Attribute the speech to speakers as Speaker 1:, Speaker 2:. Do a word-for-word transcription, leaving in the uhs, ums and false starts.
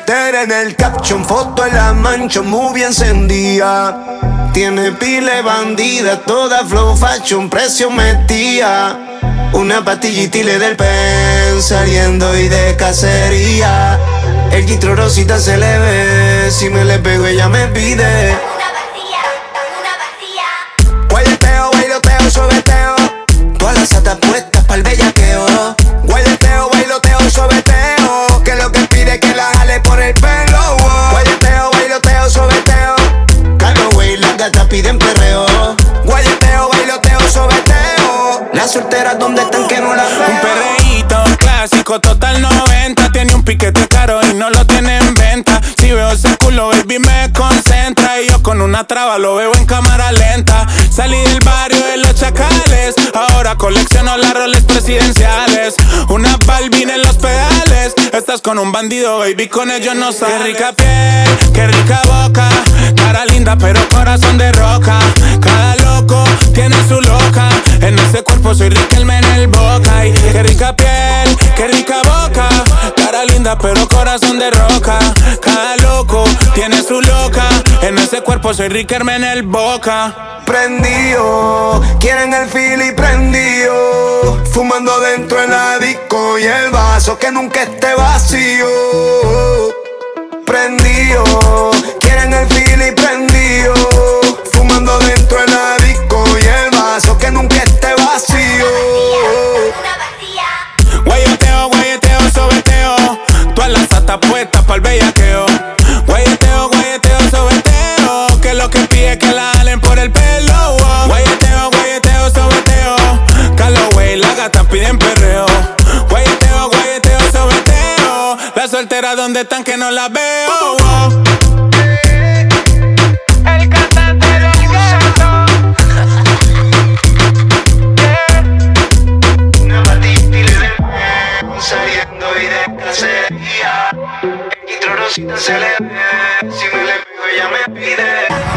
Speaker 1: Twitter en el caption, foto en la mansion, muy encendida. Tiene pile bandida, toda flow fashion, precio metía. Una pastillita y le del pen, saliendo y de cacería. El guitro rosita se le ve, si me le pego ella me pide.
Speaker 2: Una vacía, una vacía.
Speaker 1: Guayeteo, bailoteo, sobeteo. Todas las satas puestas pa'l bellaqueo. Guayeteo, bailoteo, sobeteo. Que lo que pide es que la jale por el pelo. Oh. Guayeteo, bailoteo, sobeteo. Calloway, las gatas piden perreo. Guayeteo, bailoteo, sobeteo. Las solteras, ¿dónde están que no las veo?
Speaker 3: Un perreíto clásico, total noventa. Tiene un piquete caro y no lo tiene en venta. Si veo ese culo, baby, me concentra. Y yo con una traba lo veo en cámara lenta. Salí del barrio de los chacales, ahora colecciono las roles presidenciales. Una Balvin en los pedales. Estás con un bandido, baby, con ellos no sales. Qué rica piel, qué rica boca. Cara linda pero corazón de roca. Cada loco tiene su loca. En ese cuerpo soy Riquelme en el Boca. Y qué rica piel, qué rica boca. Cara linda pero corazón de roca. Cada loco tiene su loca. En ese cuerpo soy Riquelme en el Boca.
Speaker 1: Prendido, quieren el fili prendido. Fumando dentro en la disco y el vaso que nunca esté vacío. Prendido, quieren el fili prendido. Fumando dentro en la disco y el vaso que nunca esté vacío.
Speaker 2: Una vacía.
Speaker 3: Guayeteo, guayeteo, sobeteo. Todas las satas puestas pa'l bellaqueo. Guayeteo, guayeteo, sobeteo. Que lo que pide es que la jalen por el pelo. Oh. Guayeteo, guayeteo, sobeteo. Calloway, las gatas piden perreo. Guayeteo, guayeteo, sobeteo. Las solteras, ¿dónde están que no las veo? Oh.
Speaker 4: El cantante del gueto.
Speaker 1: Una patita y le den saliendo y de cacería. El guitro rosita se le ve, si me le pego ella me pide.